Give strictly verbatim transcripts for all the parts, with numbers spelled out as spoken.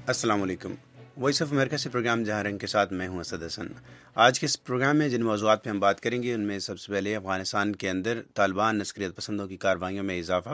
السلام علیکم۔ Voice of America سے پروگرام جہاں رنگ کے ساتھ میں ہوں اسد حسن۔ آج کے اس پروگرام میں جن موضوعات پہ ہم بات کریں گے ان میں سب سے پہلے افغانستان کے اندر طالبان عسکریت پسندوں کی کارروائیوں میں اضافہ،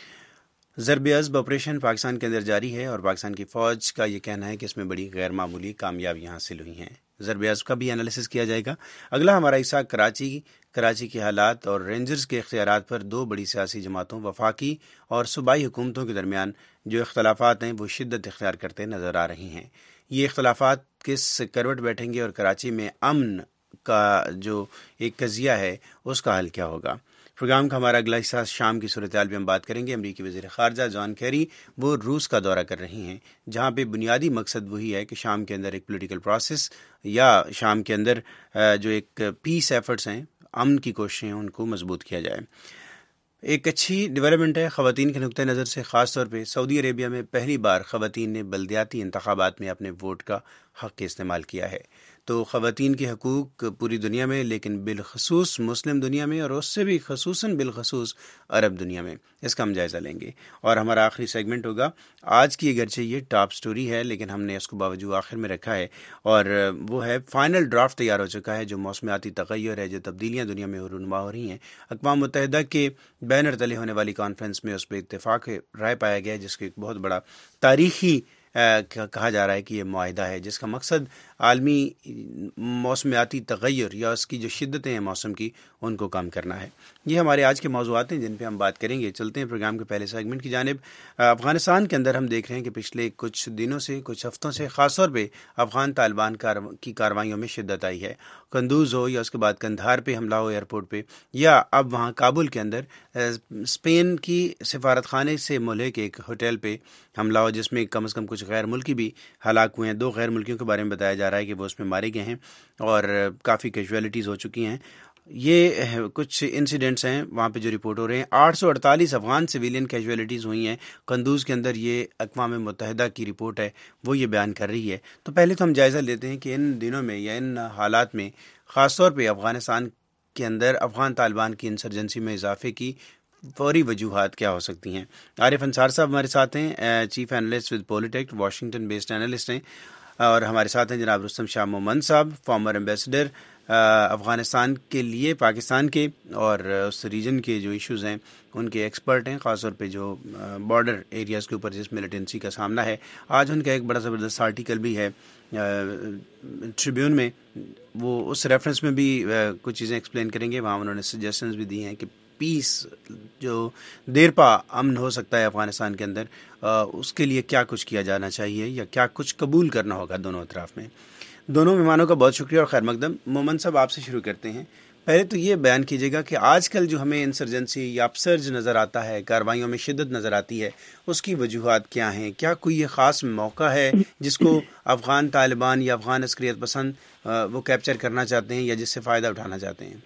ضرب عضب آپریشن پاکستان کے اندر جاری ہے اور پاکستان کی فوج کا یہ کہنا ہے کہ اس میں بڑی غیر معمولی کامیابیاں حاصل ہوئی ہیں۔ ضرب عضب کا بھی انالیسس کیا جائے گا۔ اگلا ہمارا حصہ کراچی کراچی کے حالات اور رینجرز کے اختیارات پر دو بڑی سیاسی جماعتوں وفاقی اور صوبائی حکومتوں کے درمیان جو اختلافات ہیں وہ شدت اختیار کرتے نظر آ رہی ہیں۔ یہ اختلافات کس کروٹ بیٹھیں گے اور کراچی میں امن کا جو ایک قضیہ ہے اس کا حل کیا ہوگا؟ پروگرام کا ہمارا اگلا حصہ شام کی صورتحال پہ ہم بات کریں گے۔ امریکی وزیر خارجہ جان کیری وہ روس کا دورہ کر رہی ہیں، جہاں پہ بنیادی مقصد وہی ہے کہ شام کے اندر ایک پولیٹیکل پروسیس یا شام کے اندر جو ایک پیس ایفرٹس ہیں، امن کی کوششیں ہیں، ان کو مضبوط کیا جائے۔ ایک اچھی ڈیولپمنٹ ہے خواتین کے نقطۂ نظر سے، خاص طور پہ سعودی عربیہ میں پہلی بار خواتین نے بلدیاتی انتخابات میں اپنے ووٹ کا حق استعمال کیا ہے۔ تو خواتین کے حقوق پوری دنیا میں، لیکن بالخصوص مسلم دنیا میں اور اس سے بھی خصوصاً بالخصوص عرب دنیا میں، اس کا ہم جائزہ لیں گے۔ اور ہمارا آخری سیگمنٹ ہوگا آج کی، اگرچہ یہ ٹاپ سٹوری ہے لیکن ہم نے اس کو باوجود آخر میں رکھا ہے، اور وہ ہے فائنل ڈرافٹ تیار ہو چکا ہے جو موسمیاتی تغیر ہے، جو تبدیلیاں دنیا میں رونما ہو رہی ہیں۔ اقوام متحدہ کے بینر تلے ہونے والی کانفرنس میں اس پہ اتفاق رائے پایا گیا ہے، جس کو ایک بہت بڑا تاریخی کہا جا رہا ہے کہ یہ معاہدہ ہے جس کا مقصد عالمی موسمیاتی تغیر یا اس کی جو شدتیں ہیں موسم کی ان کو کم کرنا ہے۔ یہ ہمارے آج کے موضوعات ہیں جن پہ ہم بات کریں گے۔ چلتے ہیں پروگرام کے پہلے سیگمنٹ کی جانب۔ افغانستان کے اندر ہم دیکھ رہے ہیں کہ پچھلے کچھ دنوں سے، کچھ ہفتوں سے خاص طور پہ افغان طالبان کی کارروائیوں میں شدت آئی ہے۔ قندوز ہو یا اس کے بعد قندھار پہ حملہ ہو ایئرپورٹ پہ، یا اب وہاں کابل کے اندر اسپین کی سفارت خانے سے ملحق ایک ہوٹل پہ حملہ ہو جس میں کم از کم کچھ غیر ملکی بھی ہلاک ہوئے ہیں۔ دو غیر ملکیوں کے بارے میں بتایا جا رہا ہے کہ وہ اس میں مارے گئے ہیں اور کافی کیجویلٹیز ہو چکی ہیں۔ یہ کچھ انسیڈنٹس ہیں وہاں پہ جو رپورٹ ہو رہے ہیں۔ آٹھ سو اڑتالیس افغان سویلین کیجویلٹیز ہوئی ہیں قندوز کے اندر، یہ اقوام متحدہ کی رپورٹ ہے، وہ یہ بیان کر رہی ہے۔ تو پہلے تو ہم جائزہ لیتے ہیں کہ ان دنوں میں یا ان حالات میں خاص طور پہ افغانستان کے اندر افغان طالبان کی انسرجنسی میں اضافے کی فوری وجوہات کیا ہو سکتی ہیں۔ عارف انصار صاحب ہمارے ساتھ ہیں، چیف اینالسٹ ود پولیٹیک، واشنگٹن بیسڈ اینالسٹ ہیں، اور ہمارے ساتھ ہیں جناب رستم شاہ مومند صاحب، فارمر ایمبیسڈر افغانستان کے لیے پاکستان کے، اور اس ریجن کے جو ایشوز ہیں ان کے ایکسپرٹ ہیں، خاص طور پہ جو بارڈر ایریاز کے اوپر جس ملیٹنسی کا سامنا ہے۔ آج ان کا ایک بڑا زبردست آرٹیکل بھی ہے ٹریبیون میں، وہ اس ریفرنس میں بھی کچھ چیزیں ایکسپلین کریں گے۔ وہاں انہوں نے سجیشنز بھی دی ہیں کہ پیس جو دیر پا امن ہو سکتا ہے افغانستان کے اندر، اس کے لیے کیا کچھ کیا جانا چاہیے یا کیا کچھ قبول کرنا ہوگا دونوں اطراف میں۔ دونوں مہمانوں کا بہت شکریہ اور خیر مقدم۔ مومن صاحب آپ سے شروع کرتے ہیں۔ پہلے تو یہ بیان کیجیے گا کہ آج کل جو ہمیں انسرجنسی یا اپسرج نظر آتا ہے، کارروائیوں میں شدت نظر آتی ہے، اس کی وجوہات کیا ہیں؟ کیا کوئی یہ خاص موقع ہے جس کو افغان طالبان یا افغان عسکریت پسند وہ کیپچر کرنا چاہتے ہیں یا جس سے فائدہ اٹھانا چاہتے ہیں؟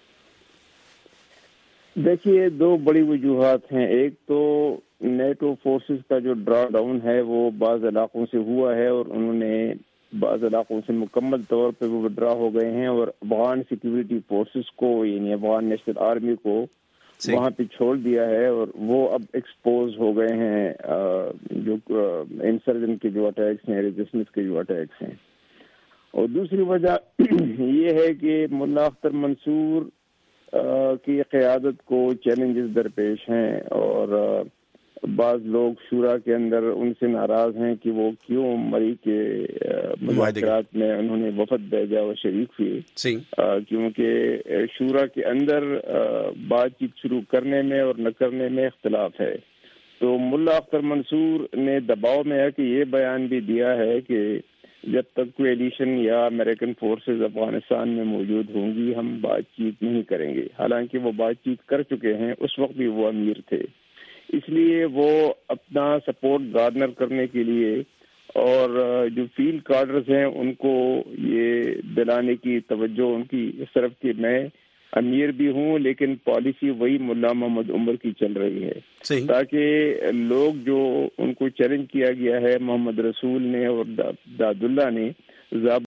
دیکھیے، دو بڑی وجوہات ہیں۔ ایک تو نیٹو فورسز کا جو ڈرا ڈاؤن ہے وہ بعض علاقوں سے ہوا ہے اور انہوں نے بعض علاقوں سے مکمل طور پہ وہ ودرا ہو گئے ہیں، اور افغان سیکیورٹی فورسز کو یعنی افغان نیشنل آرمی کو وہاں پہ چھوڑ دیا ہے، اور وہ اب ایکسپوز ہو گئے ہیں جو انسرجن کے جو اٹیکس ہیں، ریزسٹنس کے جو اٹیکس ہیں۔ اور دوسری وجہ یہ ہے کہ ملا اختر منصور کی قیادت کو چیلنجز درپیش ہیں، اور بعض لوگ شورا کے اندر ان سے ناراض ہیں کہ وہ کیوں مری کے مذاکرات میں انہوں نے وفد بھیجا اور شریک ہوئے، کیونکہ شورا کے اندر بات چیت شروع کرنے میں اور نہ کرنے میں اختلاف ہے۔ تو ملا اختر منصور نے دباؤ میں ہے کہ یہ بیان بھی دیا ہے کہ جب تک کوئی ایڈیشن یا امریکن فورسز افغانستان میں موجود ہوں گی ہم بات چیت نہیں کریں گے، حالانکہ وہ بات چیت کر چکے ہیں، اس وقت بھی وہ امیر تھے۔ اس لیے وہ اپنا سپورٹ گارنر کرنے کے لیے اور جو فیلڈ کارڈرز ہیں ان کو یہ دلانے کی توجہ ان کی اس طرف کہ میں امیر بھی ہوں لیکن پالیسی وہی ملا محمد عمر کی چل رہی ہے، تاکہ لوگ جو ان کو چیلنج کیا گیا ہے محمد رسول نے اور داد اللہ نے